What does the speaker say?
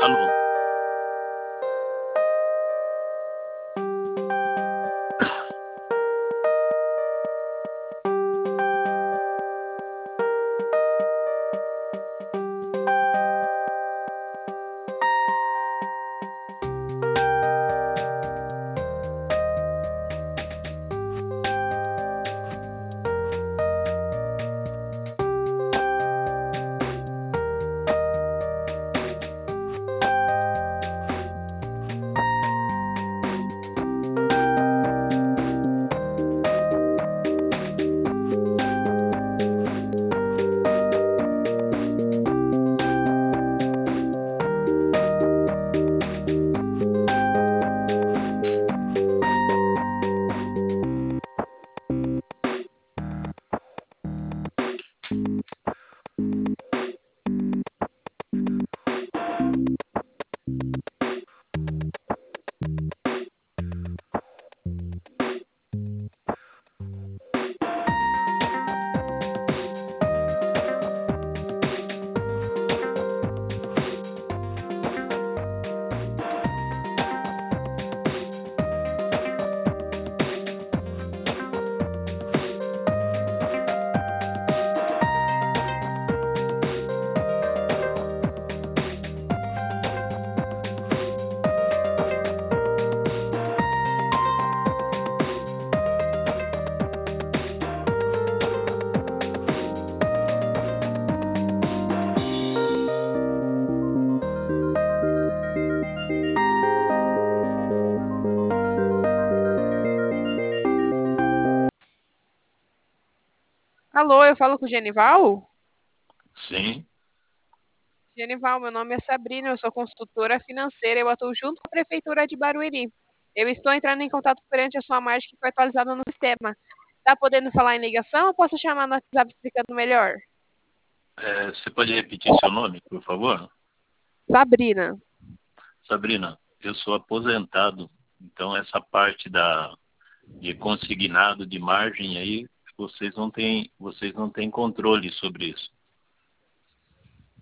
Alô. Alô, eu falo com o Genival? Sim. Genival, meu nome é Sabrina, eu sou consultora financeira, eu atuo junto com a Prefeitura de Barueri. Eu estou entrando em contato perante a sua margem que foi atualizada no sistema. Tá podendo falar em ligação ou posso chamar no WhatsApp explicando melhor? Você pode repetir seu nome, por favor? Sabrina. Sabrina, eu sou aposentado, então essa parte de consignado, de margem aí, vocês não têm controle sobre isso.